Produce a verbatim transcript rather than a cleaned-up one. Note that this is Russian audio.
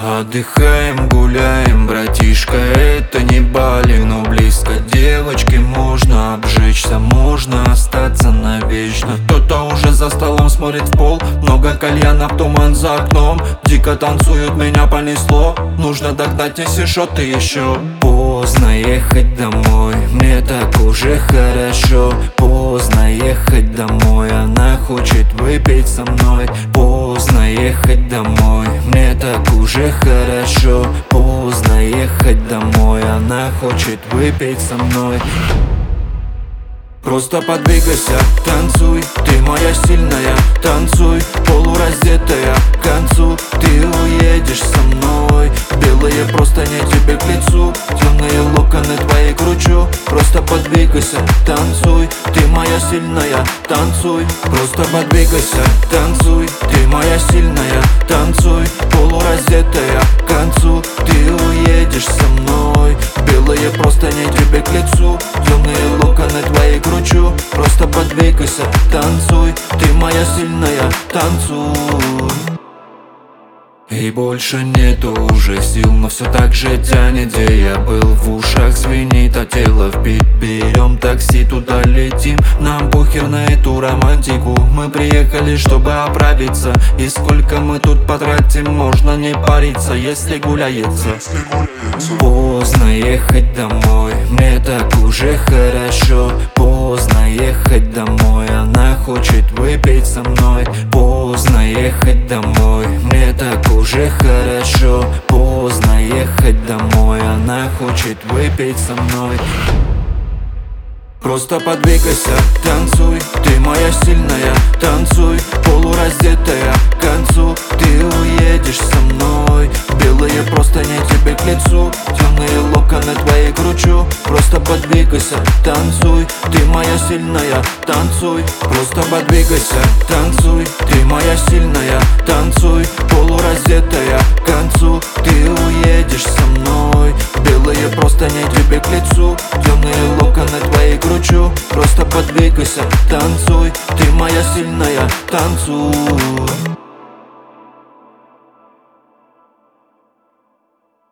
Отдыхаем, гуляем, братишка, это не Бали, но близко. Девочки, можно обжечься, можно остаться навечно. Кто-то уже за столом смотрит в пол, много кальянов, туман за окном. Дико танцуют, меня понесло, нужно догнать, неси шоты еще. Поздно ехать домой, мне так уже хорошо. Поздно ехать домой, она хочет выпить со мной. Поздно ехать домой, мне так уже хорошо. Поздно ехать домой, она хочет выпить со мной. Просто подвигайся, танцуй, ты моя сильная, танцуй, полураздетая к концу. Ты уедешь со мной, белые простыни тебе к лицу, темные локоны твои кручу. Просто подвигайся, танцуй, ты моя сильная, танцуй. Просто подвигайся, танцуй, ты моя сильная, танцуй, полураздетая к концу. Ты уедешь со мной, белые простыни тебе к лицу, темные локоны твои кручу. Просто подвигайся, танцуй, ты моя сильная, танцуй. И больше нету уже сил, но все так же тянет, где я был. В ушах звенит, а тело в бит. Берем такси, туда летим, нам похер на эту романтику. Мы приехали, чтобы оправиться, и сколько мы тут потратим, можно не париться, если гуляется. Поздно ехать домой, мне так уже хорошо. Поздно ехать домой, она хочет выпить со мной. Поздно ехать домой, мне так уже хорошо. Поздно ехать домой, она хочет выпить со мной. Просто подвигайся, танцуй, ты моя сильная, танцуй, полураздетая к концу. Ты уедешь со мной, белые простыни тебе к лицу, темные локоны твои кручу. Просто подвигайся, танцуй, ты моя сильная, танцуй. Просто подвигайся, танцуй, ты моя сильная, танцуй, полураздетая к концу. Ты уедешь со мной, белые простыни тебе к лицу, темные локоны твои кручу. Просто подвигайся, танцуй, ты моя сильная, танцуй.